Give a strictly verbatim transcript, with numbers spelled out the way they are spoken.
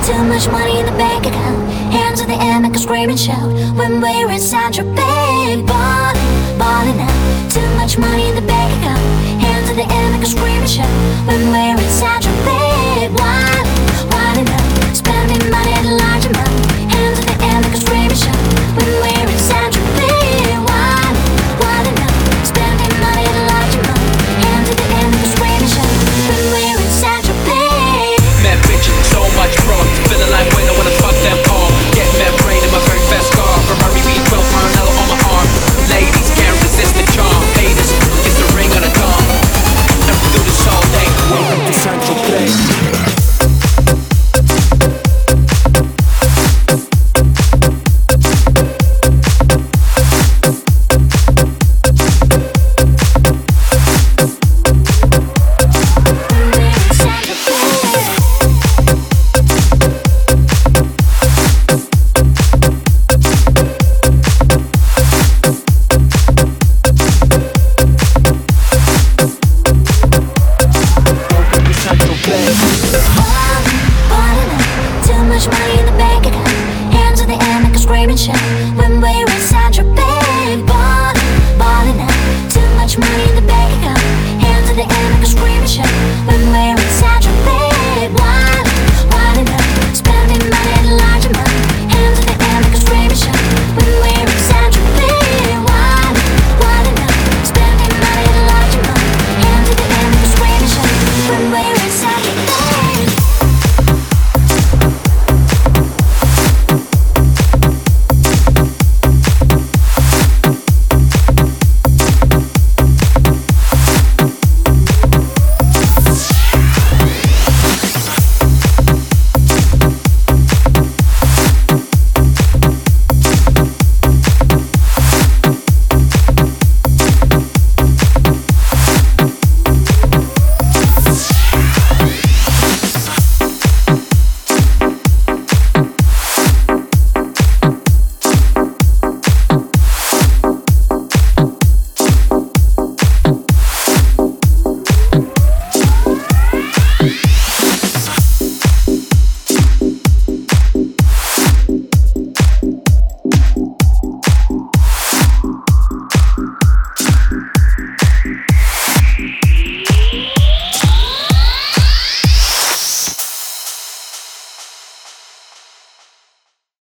Too much money in the bank account, hands in the air, make a scream and shout. When we're in Saint-Tropez, ballin', ballin' out. Too much money in the bank account, hands in the air, make a scream and shout. When we're in Saint-Tropez, wildin', wildin' out. Spending money in a large amount, hands in the air, make a scream and shout. When we're in Saint-Tropez, wildin', wildin' out. Spending money in a large amount, hands in the air, make a scream and shout. When we're in Saint-Tropez. Mad bitches, so much bro. Feeling like when I wanna fuck them all. Get mad brain in my very fast car. Ferrari V twelve Maranello on my arm. Ladies can't resist the charm. Haters, it's the ring on the dawn. And we do this all day. Welcome to Saint-Tropez. Too much money in the bank account, hands in the air, make a scream and shout.